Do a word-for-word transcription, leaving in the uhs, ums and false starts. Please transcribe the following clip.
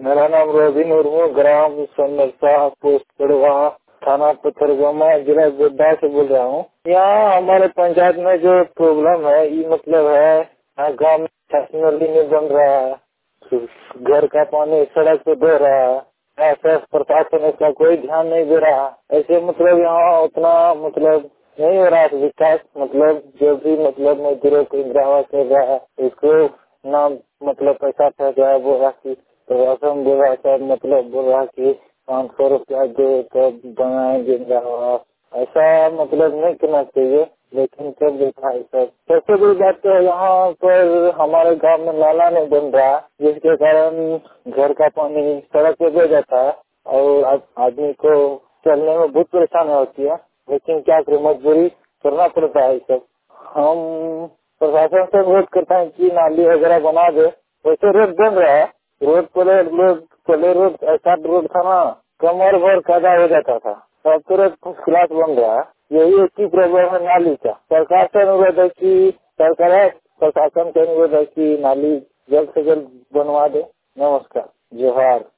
मेरा नाम रोबी मुर्मू, ग्राम सोनरसा, पोस्ट कड़वा, थाना पथरगामा, जिला गोड्डा से बोल रहा हूँ। यहाँ हमारे पंचायत में जो प्रॉब्लम है ये मतलब है, यहाँ गाँव में नली नहीं बन रहा है, घर का पानी सड़क पे बह रहा है, ऐसा प्रशासन इसका कोई ध्यान नहीं दे रहा। ऐसे मतलब यहाँ उतना मतलब नहीं हो रहा है विकास। मतलब जो भी मतलब मजदूरों को इंदिरा आवास मिल रहा है इसको नाम मतलब पैसा फंस गया है, बोल रहा की प्रशासन बोल रहा है, मतलब बोल रहा की पाँच सौ रुपया दो तब बनाएंगे इंदिरा आवास। ऐसा मतलब नहीं करना चाहिए, लेकिन कर देता है सब। सबसे बड़ी बात तो यहाँ पर हमारे गांव में नाला नहीं बन रहा, जिसके कारण घर का पानी सड़क पे बह जाता है और आदमी को चलने में बहुत परेशानी होती है। लेकिन क्या करें, मजबूरी करना पड़ता है सब। हम प्रशासन से अनुरोध करते हैं कि नाली वगैरह बना दे। वैसे रोड बन रहा है, रोड पहले लोग पहले रोड ऐसा रोड था ना, कमर भर कादा हो जाता था, अब तो रोड क्लास बन रहा है। यही एक ही प्रॉब्लम है नाली का। सरकार से अनुरोध है कि सरकार प्रशासन से अनुरोध है कि नाली जल्द से जल्द बनवा दे। नमस्कार, जोहार।